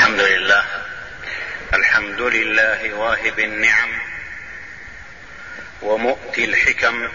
الحمد لله واهب النعم ومؤتي الحكم،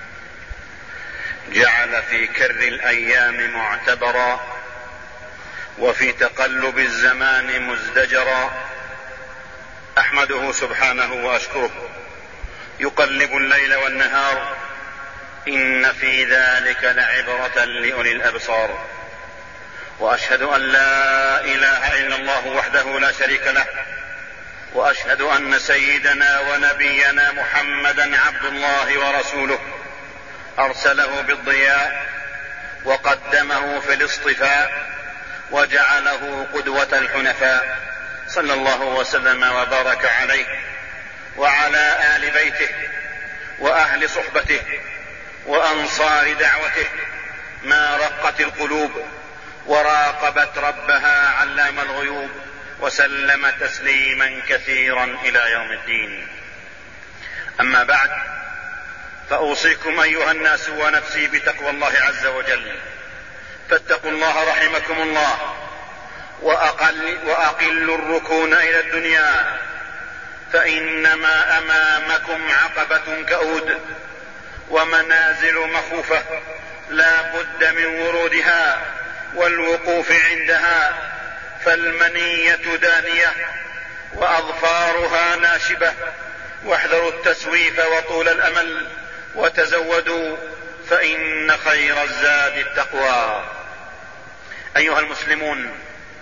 جعل في كر الأيام معتبرا وفي تقلب الزمان مزدجرا. أحمده سبحانه وأشكره، يقلب الليل والنهار، إن في ذلك لعبرة لأولي الأبصار. وأشهد أن لا إله إلا الله وحده لا شريك له، وأشهد أن سيدنا ونبينا محمدا عبد الله ورسوله، أرسله بالضياء وقدمه في الاصطفاء وجعله قدوة الحنفاء، صلى الله وسلم وبارك عليه وعلى آل بيته وأهل صحبته وأنصار دعوته، ما رقت القلوب وراقبت ربها علام الغيوب، وسلم تسليما كثيرا إلى يوم الدين. أما بعد، فأوصيكم أيها الناس ونفسي بتقوى الله عز وجل، فاتقوا الله رحمكم الله، وأقلوا الركون إلى الدنيا، فإنما أمامكم عقبة كؤود ومنازل مخوفة لا بد من ورودها والوقوف عندها، فالمنية دانية وأظفارها ناشبة، واحذروا التسويف وطول الأمل، وتزودوا فإن خير الزاد التقوى. أيها المسلمون،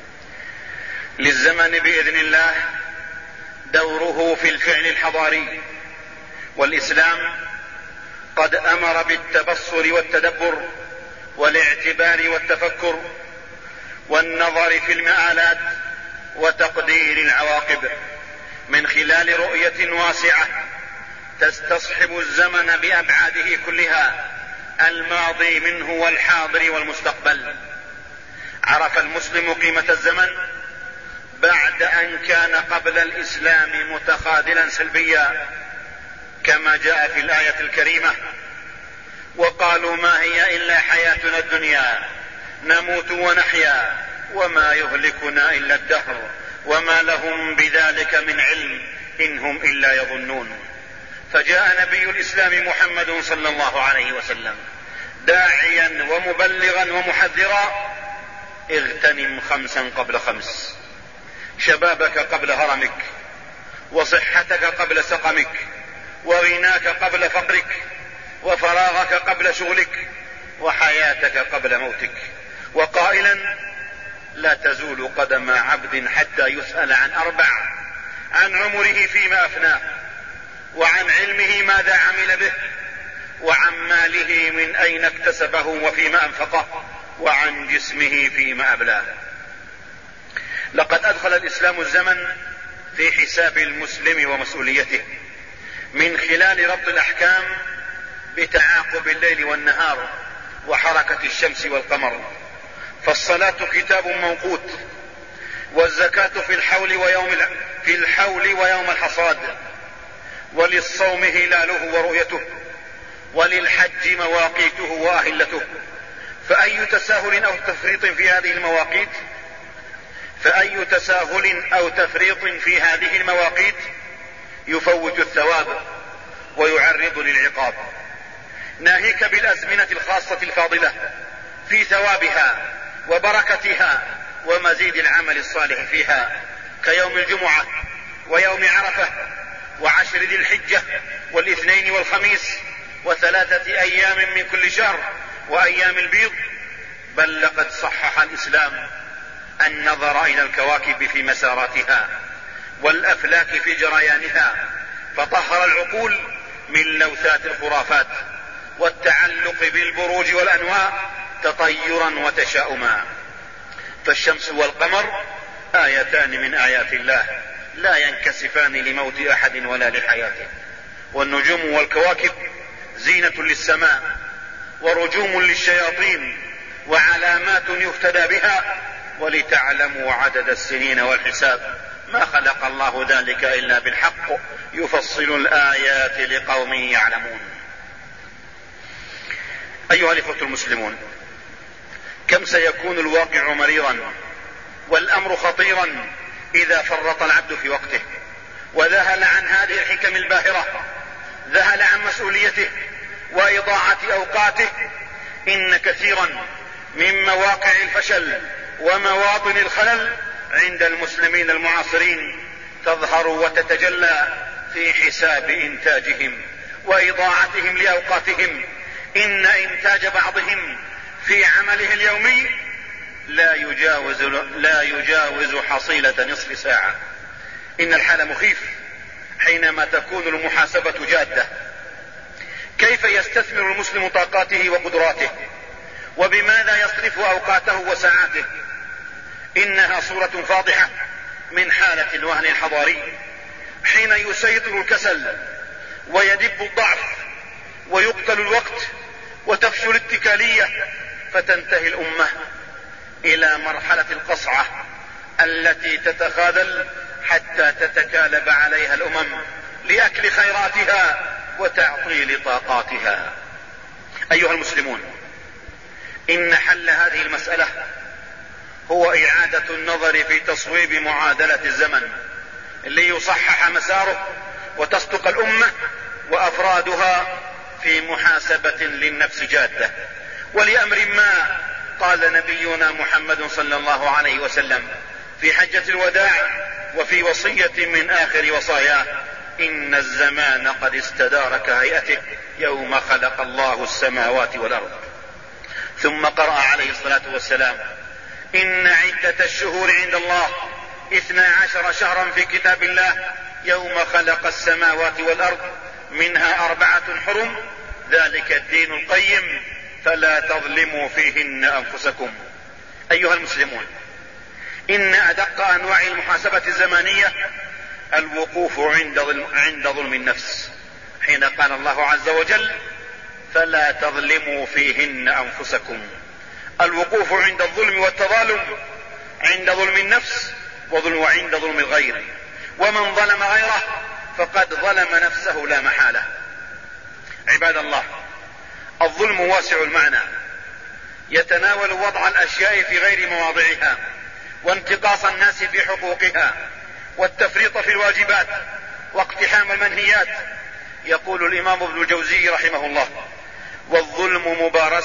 للزمن بإذن الله دوره في الفعل الحضاري، والإسلام قد أمر بالتبصر والتدبر والاعتبار والتفكر والنظر في المآلات وتقدير العواقب، من خلال رؤية واسعة تستصحب الزمن بأبعاده كلها، الماضي منه والحاضر والمستقبل. عرف المسلم قيمة الزمن بعد أن كان قبل الإسلام متخاذلا سلبيا، كما جاء في الآية الكريمة: وقالوا ما هي إلا حياتنا الدنيا نموت ونحيا وما يهلكنا إلا الدهر وما لهم بذلك من علم إن هم إلا يظنون. فجاء نبي الإسلام محمد صلى الله عليه وسلم داعيا ومبلغا ومحذرا: اغتنم 5 قبل 5، شبابك قبل هرمك، وصحتك قبل سقمك، وغناك قبل فقرك، وفراغك قبل شغلك، وحياتك قبل موتك. وقائلا: لا تزول قدم عبد حتى يسأل عن 4: عن عمره فيما أفناه، وعن علمه ماذا عمل به، وعن ماله من أين اكتسبه وفيما أنفقه، وعن جسمه فيما أبلاه. لقد أدخل الإسلام الزمن في حساب المسلم ومسؤوليته، من خلال ربط الأحكام بتعاقب الليل والنهار وحركة الشمس والقمر. فالصلاة كتاب موقوت، والزكاة في الحول ويوم الحصاد، وللصوم هلاله ورؤيته، وللحج مواقيته وأهلته. فأي تساهل أو تفريط في هذه المواقيت يفوت الثواب ويعرض للعقاب، ناهيك بالأزمنة الخاصة الفاضلة في ثوابها وبركتها ومزيد العمل الصالح فيها، كيوم الجمعة ويوم عرفة و10 ذي الحجة والاثنين والخميس و3 أيام من كل شهر وأيام البيض. بل لقد صحح الإسلام النظر إلى الكواكب في مساراتها والأفلاك في جريانها، فطهر العقول من لوثات الخرافات والتعلق بالبروج والأنواع تطيرا وتشاؤما. فالشمس والقمر آيتان من آيات الله لا ينكسفان لموت أحد ولا لحياته. والنجوم والكواكب زينة للسماء ورجوم للشياطين وعلامات يهتدى بها، ولتعلموا عدد السنين والحساب، ما خلق الله ذلك إلا بالحق، يفصل الآيات لقوم يعلمون. أيها الإخوة المسلمون، كم سيكون الواقع مريرا والأمر خطيرا إذا فرط العبد في وقته وذهل عن هذه الحكم الباهرة، ذهل عن مسؤوليته وإضاعة أوقاته. إن كثيرا من مواقع الفشل ومواطن الخلل عند المسلمين المعاصرين تظهر وتتجلى في حساب إنتاجهم وإضاعتهم لأوقاتهم. إن إنتاج بعضهم في عمله اليومي لا يجاوز حصيلة نصف ساعة. إن الحال مخيف حينما تكون المحاسبة جادة. كيف يستثمر المسلم طاقاته وقدراته؟ وبماذا يصرف أوقاته وساعاته؟ إنها صورة فاضحة من حالة الوهن الحضاري حين يسيطر الكسل ويدب الضعف ويقتل الوقت وتفشل الاتكالية، فتنتهي الأمة إلى مرحلة القصعة التي تتخاذل حتى تتكالب عليها الأمم لأكل خيراتها وتعطيل طاقاتها. أيها المسلمون، إن حل هذه المسألة هو إعادة النظر في تصويب معادلة الزمن ليصحح مساره وتصدق الأمة وأفرادها في محاسبة للنفس جادة. ولأمر ما قال نبينا محمد صلى الله عليه وسلم في حجة الوداع وفي وصية من آخر وصاياه: إن الزمان قد استدار كهيئته يوم خلق الله السماوات والأرض. ثم قرأ عليه الصلاة والسلام: إن عدة الشهور عند الله 12 شهرا في كتاب الله يوم خلق السماوات والأرض منها 4 حرم ذلك الدين القيم فلا تظلموا فيهن أنفسكم. أيها المسلمون، إن أدق أنواع المحاسبة الزمانية الوقوف عند ظلم النفس، حين قال الله عز وجل: فلا تظلموا فيهن أنفسكم. الوقوف عند الظلم والتظالم عند ظلم النفس وعند ظلم الغير، ومن ظلم غيره فقد ظلم نفسه لا محالة. عباد الله، الظلم واسع المعنى، يتناول وضع الأشياء في غير مواضعها وانتقاص الناس في حقوقها والتفريط في الواجبات واقتحام المنهيات. يقول الإمام ابن الجوزي رحمه الله: والظلم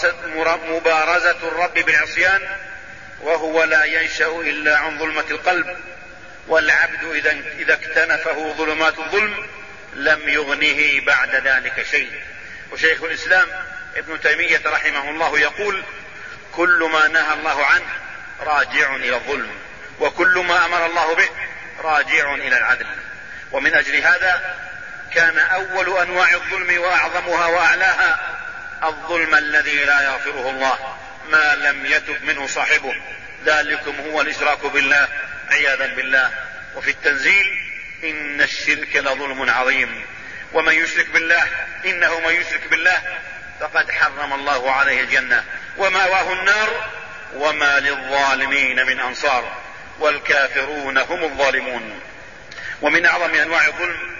مبارزة الرب بالعصيان، وهو لا ينشأ إلا عن ظلمة القلب، والعبد إذا اكتنفه ظلمات الظلم لم يغنه بعد ذلك شيء. وشيخ الإسلام ابن تيمية رحمه الله يقول: كل ما نهى الله عنه راجع إلى الظلم، وكل ما أمر الله به راجع إلى العدل. ومن أجل هذا كان أول أنواع الظلم وأعظمها وأعلاها الظلم الذي لا يغفره الله ما لم يتب منه صاحبه، ذلكم هو الإشراك بالله عياذا بالله. وفي التنزيل: إن الشرك لظلم عظيم، ومن يشرك بالله إنه من يشرك بالله فقد حرم الله عليه الجنة ومأواه النار وما للظالمين من أنصار، والكافرون هم الظالمون. ومن أعظم أنواع الظلم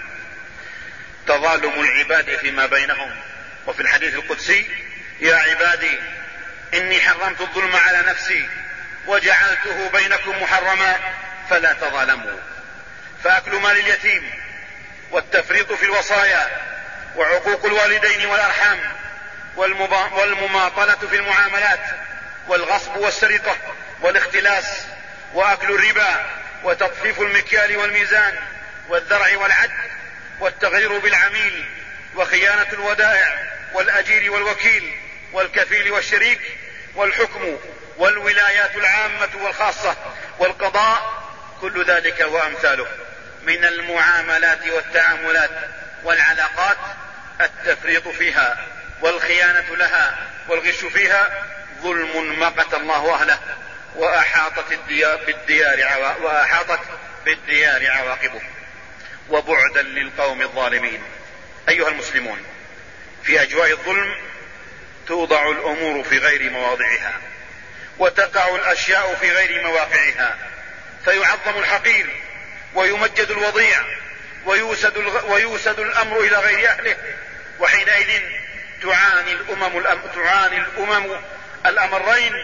تظالم العباد فيما بينهم. وفي الحديث القدسي: يا عبادي إني حرمت الظلم على نفسي وجعلته بينكم محرما فلا تظالموا. فأكل مال اليتيم والتفريط في الوصايا وعقوق الوالدين والأرحام والمماطلة في المعاملات والغصب والسرقة والاختلاس وأكل الربا وتطفيف المكيال والميزان والذرع والعد والتغيير بالعميل وخيانة الودائع والأجير والوكيل والكفيل والشريك والحكم والولايات العامة والخاصة والقضاء، كل ذلك وأمثاله من المعاملات والتعاملات والعلاقات التفريط فيها والخيانة لها والغش فيها ظلم مقت الله أهله وأحاطت بالديار عواقبه، وبعدا للقوم الظالمين. أيها المسلمون، في أجواء الظلم توضع الأمور في غير مواضعها وتقع الأشياء في غير مواقعها، فيعظم الحقير ويمجد الوضيع ويوسد الأمر إلى غير أهله، وحينئذ تعاني الأمم الأمرين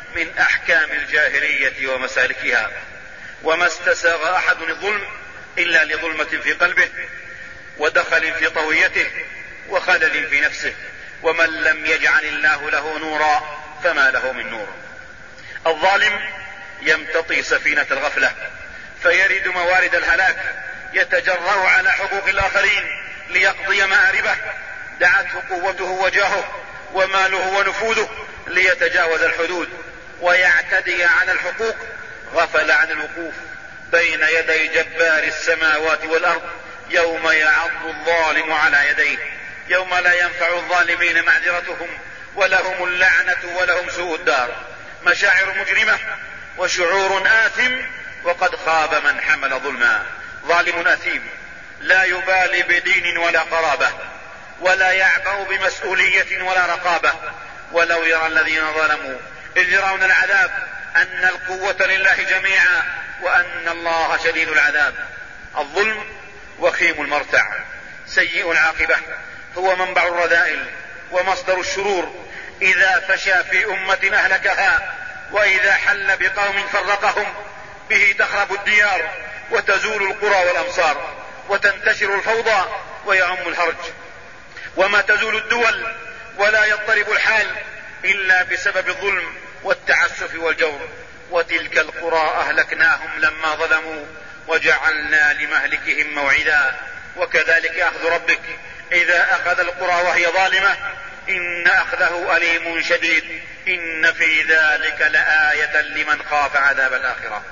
من أحكام الجاهلية ومسالكها، وما استساغ أحد الظلم إلا لظلمة في قلبه ودخل في طويته وخلل في نفسه، ومن لم يجعل الله له نورا فما له من نور. الظالم يمتطي سفينة الغفلة فيرد موارد الهلاك، يتجرأ على حقوق الآخرين ليقضي مآربه، دعته قوته وجاهه وماله ونفوذه ليتجاوز الحدود ويعتدي على الحقوق، غفل عن الوقوف بين يدي جبار السماوات والأرض يوم يعض الظالم على يديه، يوم لا ينفع الظالمين معذرتهم ولهم اللعنة ولهم سوء الدار. مشاعر مجرمة وشعور آثم، وقد خاب من حمل ظلما. ظالم أثيم لا يبالي بدين ولا قرابة، ولا يعبأ بمسؤولية ولا رقابة. ولو يرى الذين ظلموا إذ يرون العذاب أن القوة لله جميعا وأن الله شديد العذاب. الظلم وخيم المرتع، سيء العاقبة، هو منبع الرذائل ومصدر الشرور. إذا فشى في أمة أهلكها، وإذا حل بقوم فرقهم، به تخرب الديار وتزول القرى والأمصار وتنتشر الفوضى ويعم الهرج، وما تزول الدول ولا يضطرب الحال إلا بسبب الظلم والتعسف والجور. وتلك القرى أهلكناهم لما ظلموا وجعلنا لمهلكهم موعدا، وكذلك أخذ ربك إذا أخذ القرى وهي ظالمة إن أخذه أليم شديد، إن في ذلك لآية لمن خاف عذاب الآخرة.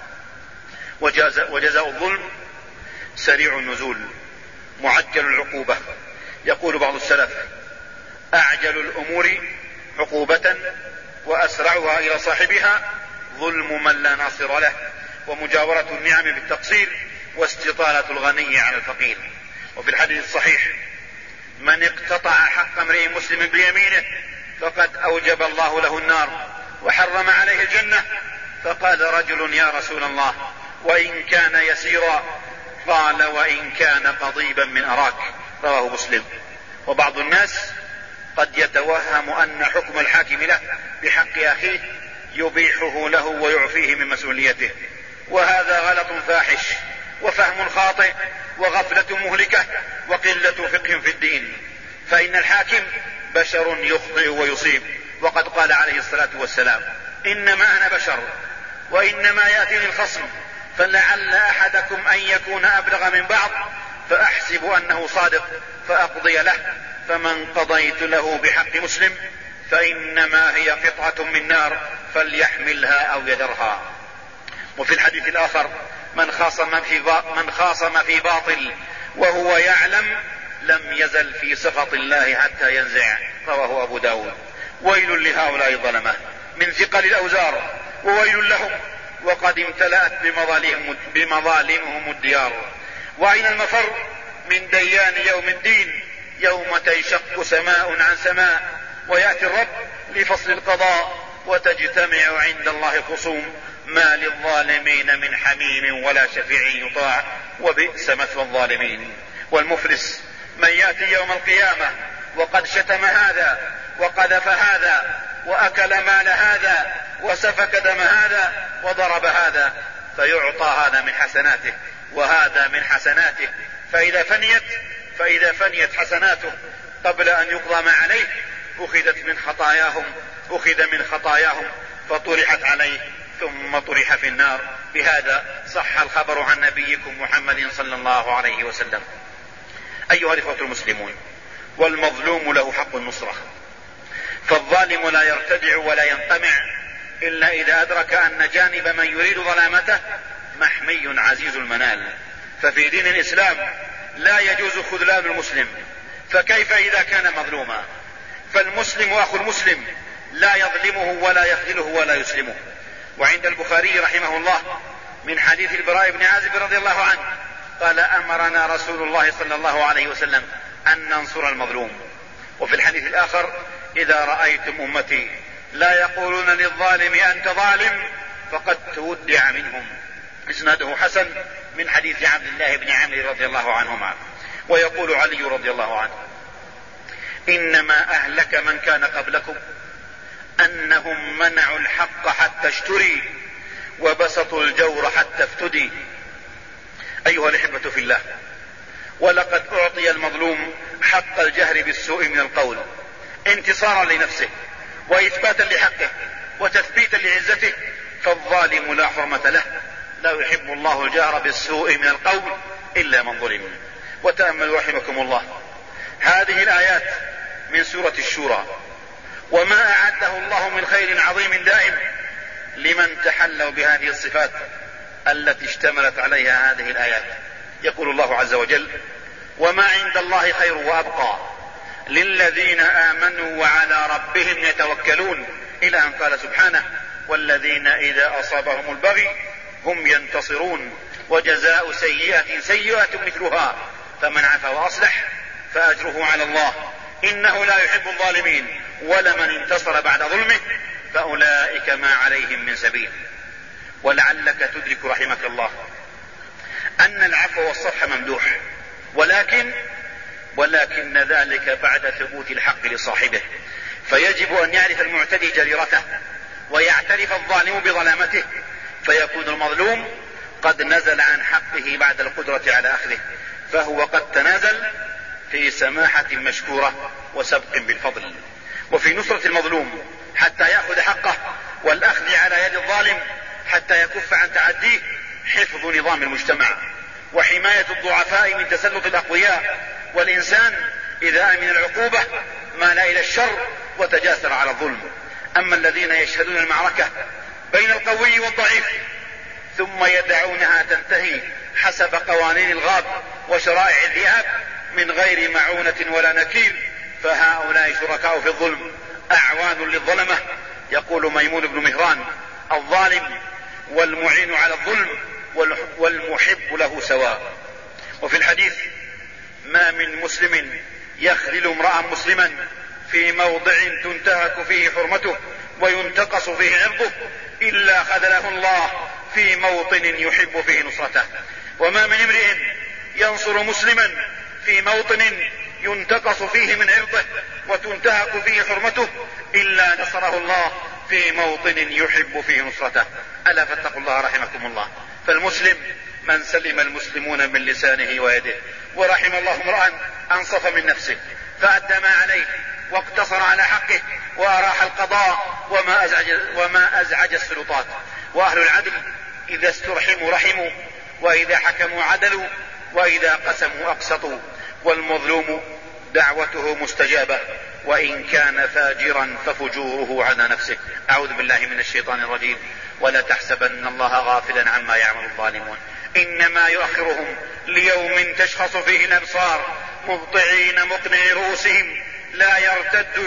وجزاء الظلم سريع النزول معجل العقوبة. يقول بعض السلف: أعجل الأمور عقوبة وأسرعها إلى صاحبها ظلم من لا ناصر له، ومجاورة النعم بالتقصير، واستطالة الغني على الفقير. وفي الحديث الصحيح: من اقتطع حق امرئ مسلم بيمينه فقد أوجب الله له النار وحرم عليه الجنة. فقال رجل: يا رسول الله، وإن كان يسيرا؟ قال: وإن كان قضيبا من أراك. رواه مسلم. وبعض الناس قد يتوهم أن حكم الحاكم له بحق أخيه يبيحه له ويعفيه من مسؤوليته، وهذا غلط فاحش وفهم خاطئ وغفلة مهلكة وقلة فقه في الدين. فإن الحاكم بشر يخطئ ويصيب، وقد قال عليه الصلاة والسلام: إنما أنا بشر وإنما يأتيني الخصم، فلعل أحدكم أن يكون أبلغ من بعض، فأحسب أنه صادق فأقضي له، فمن قضيت له بحق مسلم فإنما هي قطعة من نار فليحملها أو يذرها. وفي الحديث الآخر: من خاصم في باطل وهو يعلم لم يزل في سخط الله حتى ينزع. رواه أبو داود. ويل لهؤلاء الظلمة من ثقل الأوزار، وويل لهم وقد امتلأت بمظالمهم الديار. وأين المفر من ديان يوم الدين يوم تنشق سماء عن سماء ويأتي الرب لفصل القضاء وتجتمع عند الله خصوم، ما للظالمين من حميم ولا شفيع يطاع، وبئس مثوى الظالمين. والمفلس من يأتي يوم القيامة وقد شتم هذا وقذف هذا وأكل مال هذا وسفك دم هذا وضرب هذا، فيعطى هذا من حسناته وهذا من حسناته، فإذا فنيت حسناته قبل أن يقضى ما عليه أخذ من خطاياهم فطرحت عليه ثم طرح في النار. بهذا صح الخبر عن نبيكم محمد صلى الله عليه وسلم. أيها الإخوة المسلمون، والمظلوم له حق النصرة، فالظالم لا يرتدع ولا ينقمع إلا إذا أدرك أن جانب من يريد ظلامته محمي عزيز المنال. ففي دين الإسلام لا يجوز خذلان المسلم، فكيف إذا كان مظلوما؟ فالمسلم أخو المسلم لا يظلمه ولا يخذله ولا يسلمه. وعند البخاري رحمه الله من حديث البراء بن عازب رضي الله عنه قال: أمرنا رسول الله صلى الله عليه وسلم أن ننصر المظلوم. وفي الحديث الآخر: إذا رأيتم أمتي لا يقولون للظالم أنت ظالم فقد تودع منهم. إسناده حسن من حديث عبد الله بن عمرو رضي الله عنهما. ويقول علي رضي الله عنه: إنما أهلك من كان قبلكم أنهم منعوا الحق حتى اشتري وبسطوا الجور حتى افتدي. أيها الأحبة في الله، ولقد أعطي المظلوم حق الجهر بالسوء من القول انتصارا لنفسه وإثباتا لحقه وتثبيتا لعزته، فالظالم لا حرمة له. لا يحب الله الجهر بالسوء من القول إلا من ظلم. وتأملوا رحمكم الله هذه الآيات من سورة الشورى، وما أعده الله من خير عظيم دائم لمن تحلوا بهذه الصفات التي اشتملت عليها هذه الآيات. يقول الله عز وجل: وما عند الله خير وأبقى للذين آمنوا وعلى ربهم يتوكلون، إلى أن قال سبحانه: والذين إذا أصابهم البغي هم ينتصرون، وجزاء سيئة سيئة مثلها، فمن عفا وأصلح فأجره على الله إنه لا يحب الظالمين، ولمن انتصر بعد ظلمه فأولئك ما عليهم من سبيل. ولعلك تدرك رحمك الله أن العفو والصفح ممدوح، ولكن ذلك بعد ثبوت الحق لصاحبه، فيجب أن يعرف المعتدي جريرته ويعترف الظالم بظلامته، فيكون المظلوم قد نزل عن حقه بعد القدرة على أخذه، فهو قد تنازل في سماحة مشكورة وسبق بالفضل. وفي نصرة المظلوم حتى يأخذ حقه والأخذ على يد الظالم حتى يكف عن تعديه حفظ نظام المجتمع وحماية الضعفاء من تسلط الأقوياء، والإنسان إذا أمن العقوبة مال إلى الشر وتجاسر على الظلم. أما الذين يشهدون المعركة بين القوي والضعيف ثم يدعونها تنتهي حسب قوانين الغاب وشرائع الذئاب من غير معونة ولا نكير، فهؤلاء شركاء في الظلم أعوان للظلمة. يقول ميمون بن مهران: الظالم والمعين على الظلم والمحب له سواء. وفي الحديث: ما من مسلم يخذل امرأ مسلما في موضع تنتهك فيه حرمته وينتقص فيه عرضه إلا خذله الله في موطن يحب فيه نصرته. وما من امرئ ينصر مسلما في موطن ينتقص فيه من عرضه وتنتهك فيه حرمته إلا نصره الله في موطن يحب فيه نصرته. ألا فاتقوا الله رحمكم الله. فالمسلم من سلم المسلمون من لسانه ويده، ورحم الله امرأ أنصف من نفسه فأدى ما عليه واقتصر على حقه وأراح القضاء وما أزعج السلطات. وأهل العدل إذا استرحموا رحموا، وإذا حكموا عدلوا، وإذا قسموا أقسطوا. والمظلوم دعوته مستجابة وإن كان فاجرا ففجوره على نفسه. أعوذ بالله من الشيطان الرجيم. ولا تحسبن الله غافلا عما يعمل الظالمون إنما يؤخرهم ليوم تشخص فيه الأبصار مهطعين مقنعي رؤوسهم لا يرتد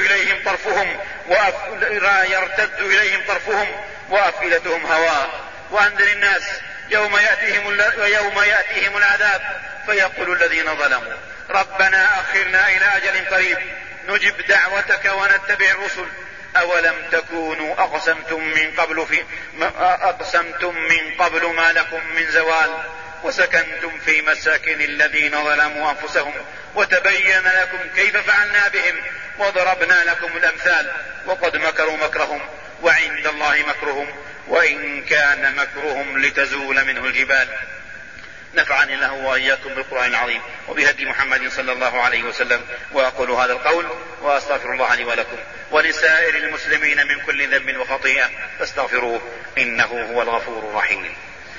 إليهم طرفهم وأفئدتهم هواء. وأنذر الناس يوم يأتيهم العذاب فيقول الذين ظلموا ربنا أخرنا إلى أجل قريب نجب دعوتك ونتبع الرسل أولم تكونوا أقسمتم من قبل ما لكم من زوال وسكنتم في مساكن الذين ظلموا أنفسهم وتبين لكم كيف فعلنا بهم وضربنا لكم الأمثال وقد مكروا مكرهم وعند الله مكرهم وإن كان مكرهم لتزول منه الجبال. نفعني الله وإياكم بالقرآن العظيم وبهدي محمد صلى الله عليه وسلم. وأقول هذا القول وأستغفر الله لي ولكم ولسائر المسلمين من كل ذنب وخطيئة فاستغفروه إنه هو الغفور الرحيم.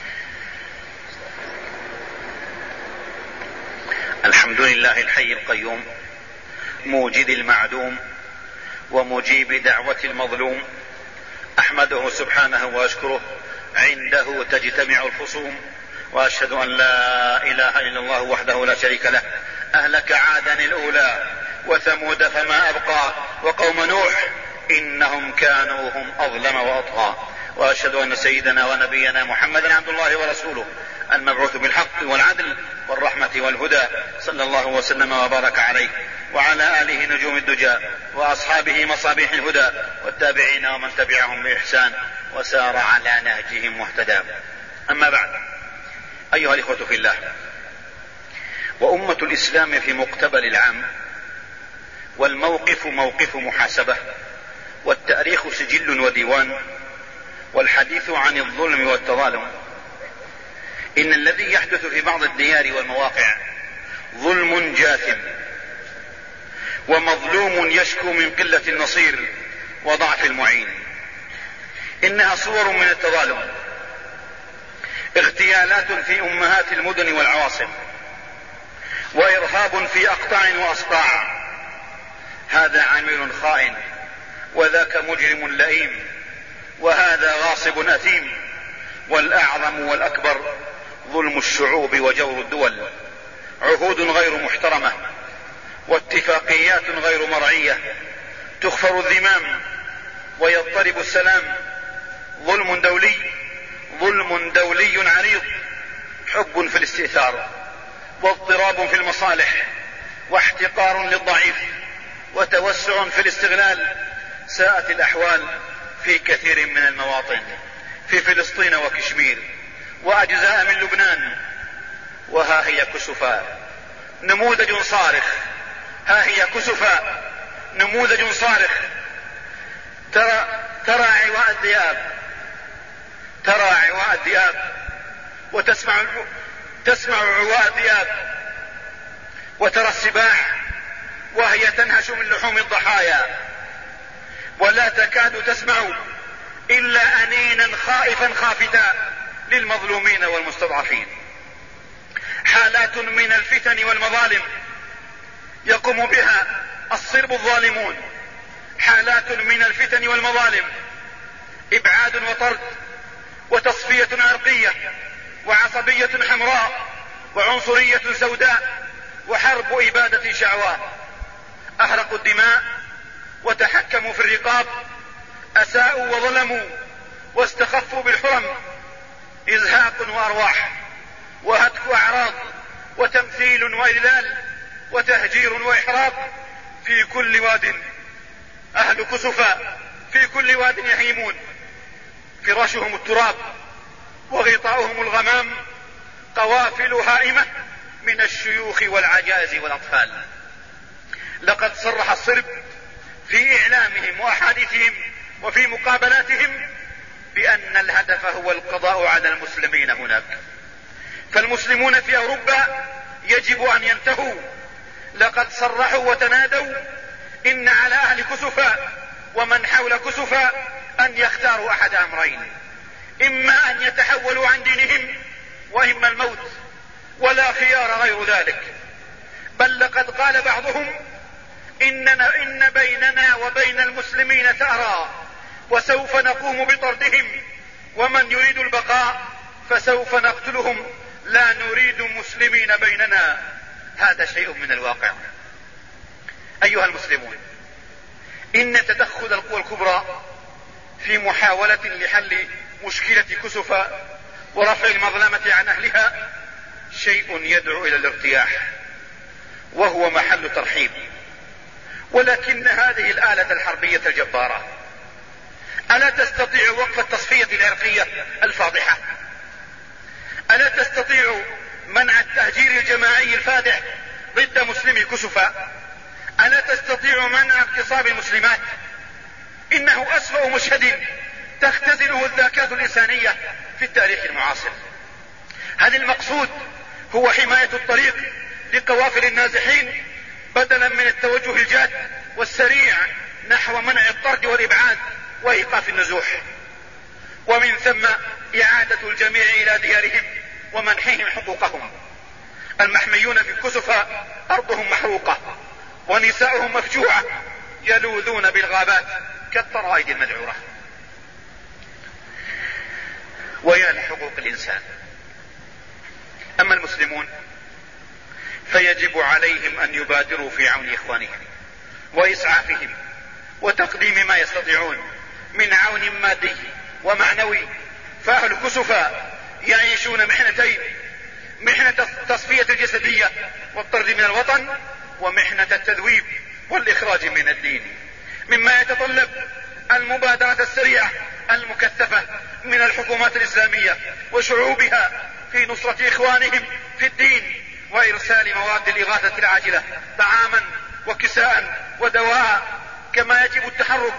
الحمد لله الحي القيوم موجد المعدوم ومجيب دعوة المظلوم. أحمده سبحانه وأشكره عنده تجتمع الخصوم، وأشهد أن لا إله إلا الله وحده لا شريك له أهلك عادا الأولى وثمود فما أبقى وقوم نوح إنهم كانوا هم أظلم وأطغى. وأشهد أن سيدنا ونبينا محمدا عبد الله ورسوله المبعوث بالحق والعدل والرحمة والهدى صلى الله وسلم وبارك عليه وعلى آله نجوم الدجى وأصحابه مصابيح الهدى والتابعين ومن تبعهم بإحسان وسار على نهجهم واهتدى. أما بعد، أيها الإخوة في الله، وأمة الإسلام في مقتبل العام والموقف موقف محاسبة والتاريخ سجل وديوان، والحديث عن الظلم والتظالم. إن الذي يحدث في بعض الديار والمواقع ظلم جاثم، ومظلوم يشكو من قلة النصير وضعف المعين. إنها صور من التظالم، اغتيالات في أمهات المدن والعواصم، وإرهاب في أقطاع وأصقاع. هذا عامل خائن، وذاك مجرم لئيم، وهذا غاصب أثيم. والأعظم والأكبر ظلم الشعوب وجور الدول، عهود غير محترمة واتفاقيات غير مرعية، تخفر الذمام ويضطرب السلام. ظلم دولي عريض، حب في الاستئثار، واضطراب في المصالح، واحتقار للضعيف، وتوسع في الاستغلال. ساءت الأحوال في كثير من المواطن، في فلسطين وكشمير وأجزاء من لبنان. وها هي كسفا نموذج صارخ، ها هي كسفا نموذج صارخ. ترى عواء الذئاب، تسمع عواء الذئاب، وترى السباع وهي تنهش من لحوم الضحايا، ولا تكاد تسمع إلا أنينا خائفا خافتا للمظلومين والمستضعفين. حالات من الفتن والمظالم يقوم بها الصرب الظالمون، حالات من الفتن والمظالم، إبعاد وطرد وتصفية عرقية وعصبية حمراء وعنصرية سوداء وحرب إبادة شعواء. أحرقوا الدماء وتحكموا في الرقاب، أساءوا وظلموا واستخفوا بالحرم، إزهاق وأرواح وهتك أعراض وتمثيل وإذلال وتهجير وإحراق في كل واد. أهل كسفا في كل واد يهيمون، فراشهم التراب وغطاؤهم الغمام، قوافل هائمة من الشيوخ والعجائز والأطفال. لقد صرح الصرب في إعلامهم وأحاديثهم وفي مقابلاتهم بأن الهدف هو القضاء على المسلمين هناك، فالمسلمون في أوروبا يجب أن ينتهوا. لقد صرحوا وتنادوا إن على أهل كسفا ومن حول كسفا أن يختاروا أحد أمرين: إما أن يتحولوا عن دينهم، وإما الموت، ولا خيار غير ذلك. بل لقد قال بعضهم إن بيننا وبين المسلمين ثأرا، وسوف نقوم بطردهم، ومن يريد البقاء فسوف نقتلهم، لا نريد مسلمين بيننا. هذا شيء من الواقع. أيها المسلمون، إن تدخل القوى الكبرى في محاولة لحل مشكلة كسفا ورفع المظلمة عن أهلها شيء يدعو إلى الارتياح، وهو محل ترحيب. ولكن هذه الآلة الحربية الجبارة ألا تستطيع وقف التصفية العرقية الفاضحة؟ ألا تستطيع منع التهجير الجماعي الفادح ضد مسلمي كسفا؟ ألا تستطيع منع اغتصاب المسلمات؟ إنه أسوأ مشهد تختزله الذاكرة الإنسانية في التاريخ المعاصر. هل المقصود هو حماية الطريق لقوافل النازحين بدلا من التوجه الجاد والسريع نحو منع الطرد والإبعاد وإيقاف النزوح، ومن ثم إعادة الجميع إلى ديارهم ومنحهم حقوقهم؟ المحميون في كسفا أرضهم محروقة ونساؤهم مفجوعة، يلوذون بالغابات كالطرائد المذعورة. ويا لحقوق الإنسان. أما المسلمون فيجب عليهم أن يبادروا في عون إخوانهم وإسعافهم وتقديم ما يستطيعون من عون مادي ومعنوي. فأهل كسفا يعيشون محنتين: محنة التصفية الجسدية والطرد من الوطن، ومحنة التذويب والإخراج من الدين، مما يتطلب المبادرة السريعة المكثفة من الحكومات الإسلامية وشعوبها في نصرة إخوانهم في الدين، وإرسال مواد الإغاثة العاجلة، طعاما وكساء ودواء. كما يجب التحرك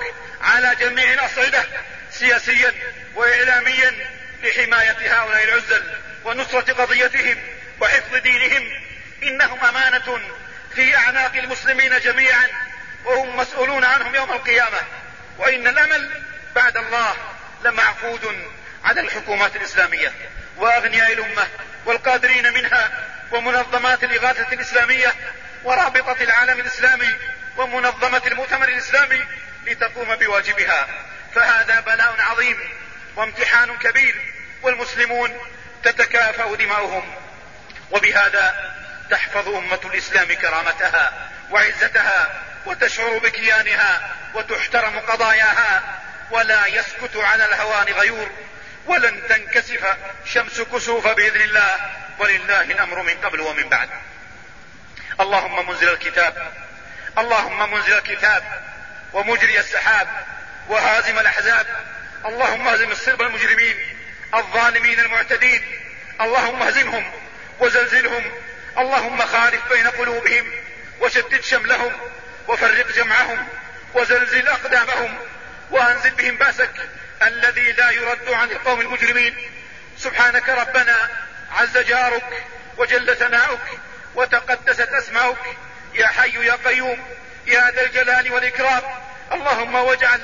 على جميع الأصعدة سياسيا وإعلاميا لحماية هؤلاء العزل ونصرة قضيتهم وحفظ دينهم. إنهم أمانة في أعناق المسلمين جميعا وهم مسؤولون عنهم يوم القيامة. وإن الأمل بعد الله لمعقود على الحكومات الإسلامية وأغنياء الأمة والقادرين منها ومنظمات الإغاثة الإسلامية ورابطة العالم الإسلامي ومنظمة المؤتمر الإسلامي لتقوم بواجبها. فهذا بلاء عظيم وامتحان كبير، والمسلمون تتكافأ دماؤهم، وبهذا تحفظ أمة الإسلام كرامتها وعزتها وتشعر بكيانها وتحترم قضاياها، ولا يسكت على الهوان غيور، ولن تنكسف شمس كسوف بإذن الله، ولله الأمر من قبل ومن بعد. اللهم منزل الكتاب، اللهم منزل الكتاب ومجري السحاب وهازم الأحزاب، اللهم اهزم الصرب المجرمين الظالمين المعتدين، اللهم اهزمهم وزلزلهم، اللهم خالف بين قلوبهم وشتت شملهم وفرق جمعهم وزلزل أقدامهم وأنزل بهم بأسك الذي لا يرد عن القوم المجرمين. سبحانك ربنا عز جارك وجل ثناؤك وتقدست أسماؤك، يا حي يا قيوم يا ذا الجلال والإكرام. اللهم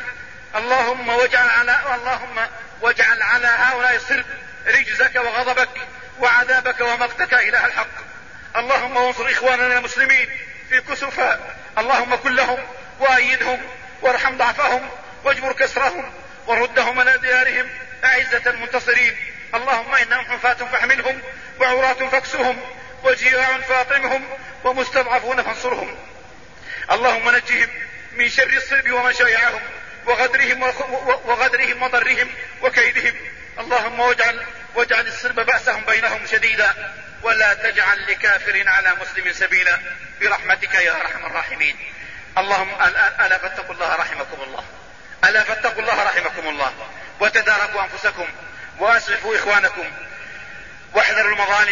واجعل على هؤلاء الصرب رجزك وغضبك وعذابك ومقتك إله الحق. اللهم وانصر إخواننا المسلمين في كسوفا، اللهم كن لهم وأيدهم وارحم ضعفهم واجبر كسرهم وردهم إلى ديارهم أعزة منتصرين. اللهم إنهم حفاة فاحملهم وعراة فاكسهم وجياع فاطمهم ومستضعفون فانصرهم. اللهم نجهم من شر الصلب ومن شايعهم وغدرهم وضرهم وكيدهم. اللهم واجعل الصلب بأسهم بينهم شديدا، ولا تجعل لكافر على مسلم سبيلا برحمتك يا أرحم الراحمين. اللهم ألا فاتقوا الله رحمكم الله، ألا فاتقوا الله رحمكم الله، وتداركوا أنفسكم وأسعفوا إخوانكم واحذروا المظالم،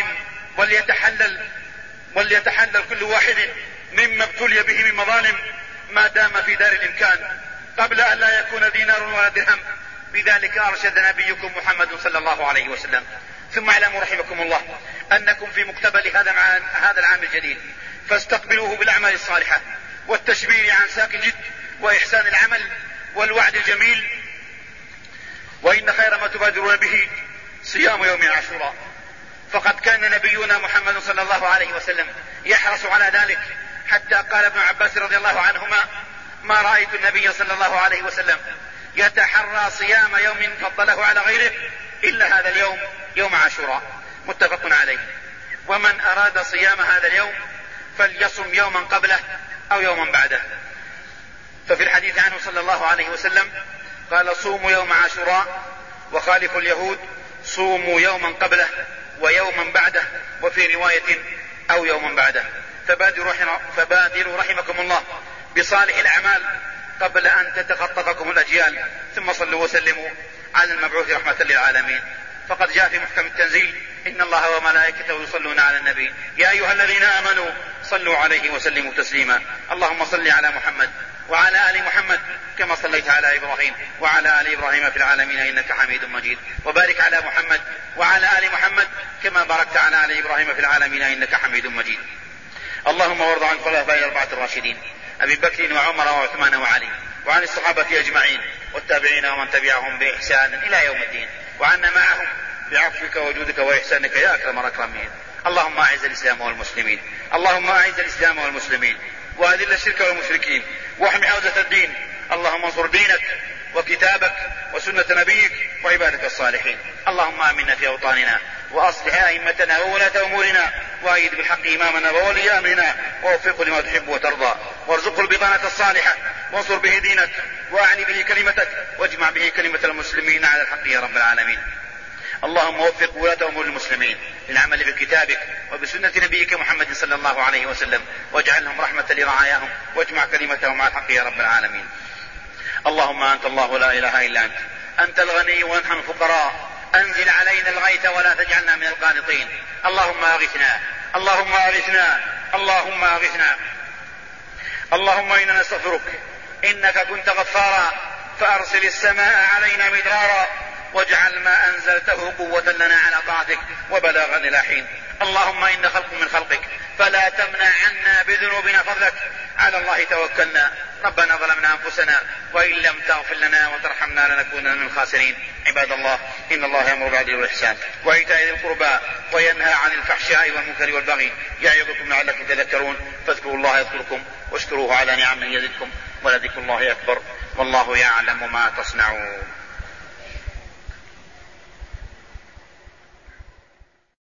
وليتحلل كل واحد مما ابتلي به من مظالم ما دام في دار الإمكان قبل أن لا يكون دينار ولا درهم. بذلك أرشد نبيكم محمد صلى الله عليه وسلم. ثم اعلموا رحمكم الله أنكم في مقتبل هذا العام الجديد، فاستقبلوه بالأعمال الصالحة والتشبير عن ساق الجد وإحسان العمل والوعد الجميل. وإن خير ما تبادرون به صيام يوم عاشوراء، فقد كان نبينا محمد صلى الله عليه وسلم يحرص على ذلك، حتى قال ابن عباس رضي الله عنهما: ما رأيت النبي صلى الله عليه وسلم يتحرى صيام يوم فضله على غيره إلا هذا اليوم، يوم عاشوراء. متفق عليه. ومن أراد صيام هذا اليوم فليصم يوما قبله أو يوما بعده. ففي الحديث عنه صلى الله عليه وسلم قال: صوموا يوم عاشوراء وخالفوا اليهود، صوموا يوما قبله ويوما بعده، وفي رواية أو يوما بعده. فبادروا رحمكم الله بصالح الأعمال قبل أن تتخطفكم الأجيال، ثم صلوا وسلموا على المبعوث رحمة للعالمين. فقد جاء في محكم التنزيل: إن الله وملائكته يصلون على النبي يا أيها الذين آمنوا صلوا عليه وسلموا تسليما. اللهم صل على محمد وعلى آل محمد كما صليت على إبراهيم وعلى آل إبراهيم في العالمين إنك حميد مجيد، وبارك على محمد وعلى آل محمد كما باركت على آل إبراهيم في العالمين إنك حميد مجيد. اللهم وارض عن الخلفاء الأربعة الراشدين أبي بكر وعمر وعثمان وعلي، وعن الصحابة أجمعين والتابعين ومن تبعهم بإحسان إلى يوم الدين، وعنا معهم بعفوك وجودك وإحسانك يا أكرم الأكرمين. اللهم أعز الإسلام والمسلمين، اللهم أعز الإسلام والمسلمين، وأذل الشرك والمشركين، واحم حوزة الدين. اللهم انصر دينك وكتابك وسنة نبيك وعبادك الصالحين. اللهم آمنا في أوطاننا، وأصلح أئمتنا وولاة أمورنا، وأيد بالحق إمامنا وولي أمرنا، ووفقه لما تحب وترضى، وارزقه البطانة الصالحة، وانصر به دينك، وأعلي به كلمتك، واجمع به كلمة المسلمين على الحق يا رب العالمين. اللهم وفق ولاة أمور المسلمين للعمل بكتابك وبسنة نبيك محمد صلى الله عليه وسلم، واجعلهم رحمة لرعاياهم، واجمع كلمتهم على الحق يا رب العالمين. اللهم أنت الله لا إله إلا أنت، أنت الغني ونحن الفقراء، أنزل علينا الغيث ولا تجعلنا من القانطين. اللهم أغثنا، اللهم أغثنا، اللهم أغثنا. اللهم إنا نستغفرك إنك كنت غفارا فأرسل السماء علينا مدرارا واجعل ما أنزلته قوة لنا على طاعتك وبلاغا إلى حين. اللهم إن خلق من خلقك فلا تمنع عنا بذنوبنا فضلك. على الله توكلنا. ربنا ظلمنا أنفسنا وإن لم تغفر لنا وترحمنا لنكونن من الخاسرين. عباد الله، إن الله يأمر بالعدل والإحسان وإيتاء ذي القربى وينهى عن الفحشاء والمنكر والبغي يعظكم لعلكم تذكرون. فاذكروا الله يذكركم واشكروه على نعمه يزدكم ولذكر الله أكبر والله يعلم ما تصنعون.